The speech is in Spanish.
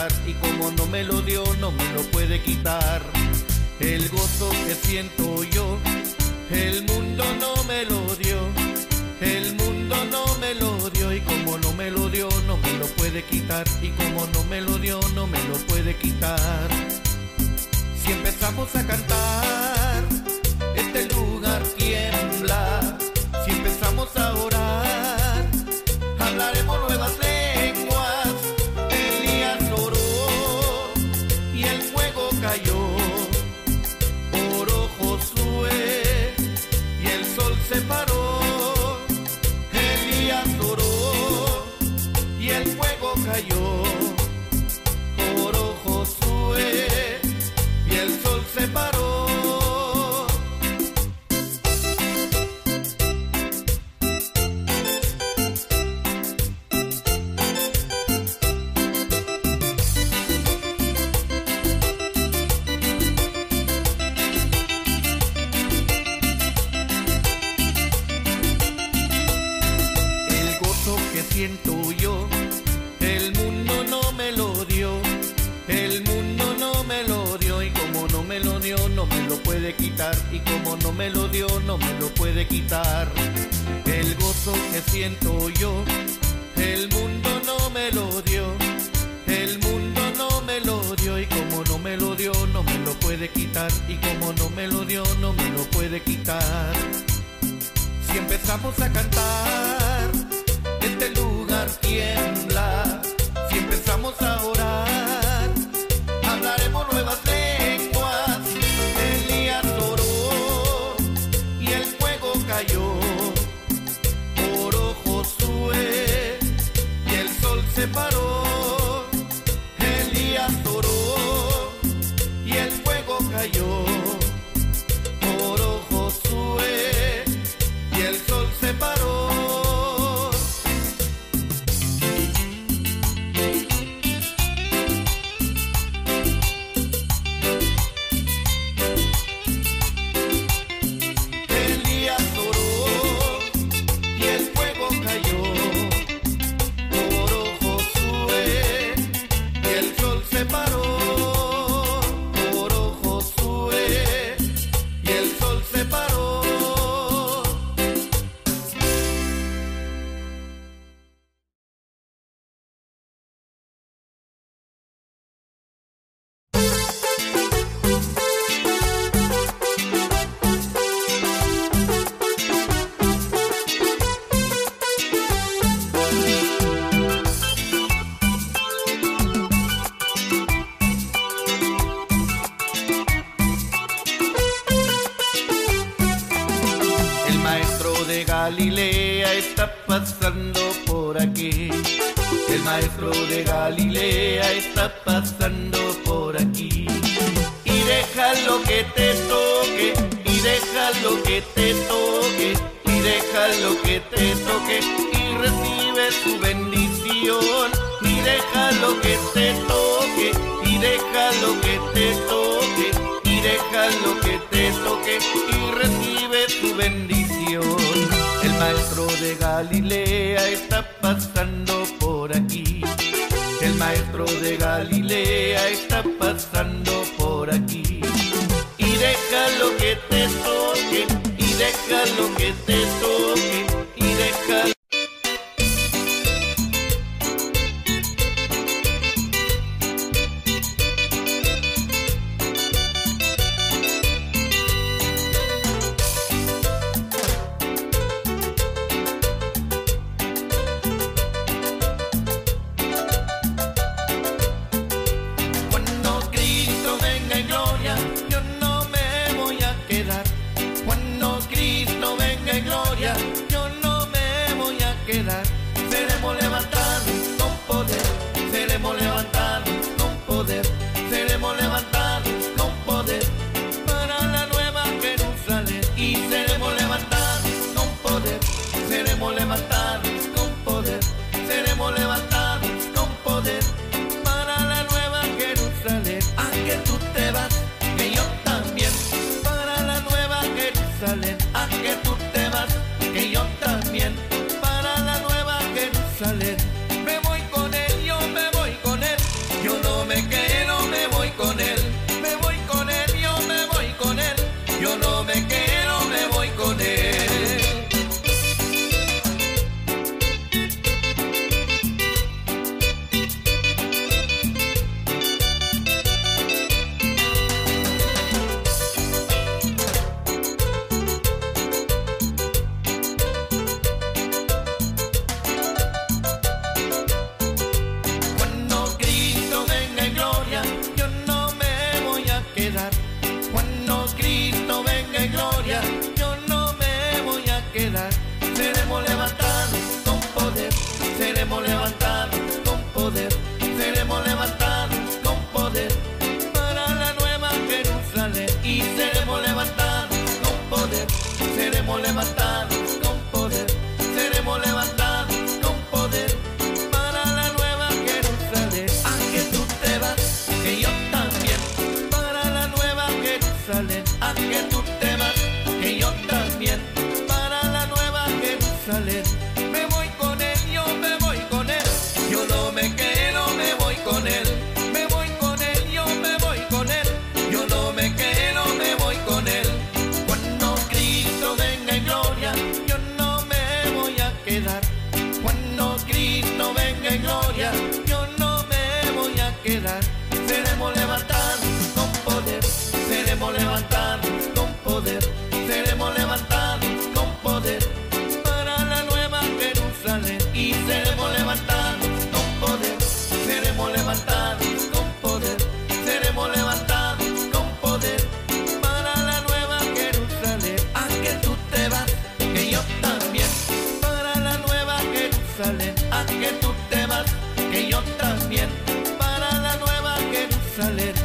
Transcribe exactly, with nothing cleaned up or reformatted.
quitar, y como no me lo dio, no me lo puede quitar. El gozo que siento yo, el mundo no me lo dio. El mundo no me lo dio, y como no me lo dio, no me lo puede quitar, y como no me lo dio, no me lo puede quitar. Si empezamos a cantar, este lugar tiembla. Si empezamos a orar, hablaremos nuevas lenguas. Elías oró y el fuego cayó. Oró Josué y el sol se paró. Elías oró y el fuego cayó. Oró Josué y el sol se paró. Siento yo, el mundo no me lo dio, el mundo no me lo dio, y como no me lo dio, no me lo puede quitar, y como no me lo dio, no me lo puede quitar. El gozo que siento yo, el mundo no me lo dio, el mundo no me lo dio, y como no me lo dio, no me lo puede quitar, y como no me lo dio, no me lo puede quitar. Si empezamos a cantar, este lugar tiembla. Si empezamos a orar, hablaremos nuevas lenguas. Elías oró y el fuego cayó. Oró Josué y el sol se paró. Elías oró y el fuego cayó. Oró Josué y el sol se paró. Galilea está pasando por aquí. El maestro de Galilea está pasando por aquí. Y déjalo que te toque, y déjalo que te toque, y déjalo que te toque, y recibe su bendición. Y déjalo que te toque, y déjalo que te toque, y déjalo que te toque, y recibe su bendición. El maestro de Galilea está pasando por aquí. El maestro de Galilea está pasando por aquí. Y déjalo que te toque, y déjalo que te toque, y déjalo. Cristo quedar. Cuando Cristo venga en gloria, yo no me voy a quedar. Seremos levantados con poder, seremos levantados con poder, seremos levantados con poder para la nueva Jerusalén. Y seremos levantados con poder, seremos levantados con poder, seremos levantados con poder para la nueva Jerusalén. Aunque tú te vas, que yo también, para la nueva Jerusalén. Aunque tú te vas, que yo también, para la nueva Jerusalén. Me voy con él, yo me voy con él, yo no me quedo, me voy con él. Me voy con él, yo me voy con él, yo no me quedo, me voy con él. Cuando Cristo venga en gloria, yo no me voy a quedar. Cuando Cristo venga en gloria, yo no me voy a quedar. Seremos levantados con poder, seremos levantados con poder, seremos levantados con poder para la nueva Jerusalén. Y seremos levantados con poder, seremos levantados con poder, seremos levantados con poder para la nueva Jerusalén. Aunque tú te vas, que yo también, para la nueva Jerusalén. Aunque tú te vas, que yo también, para la nueva Jerusalén.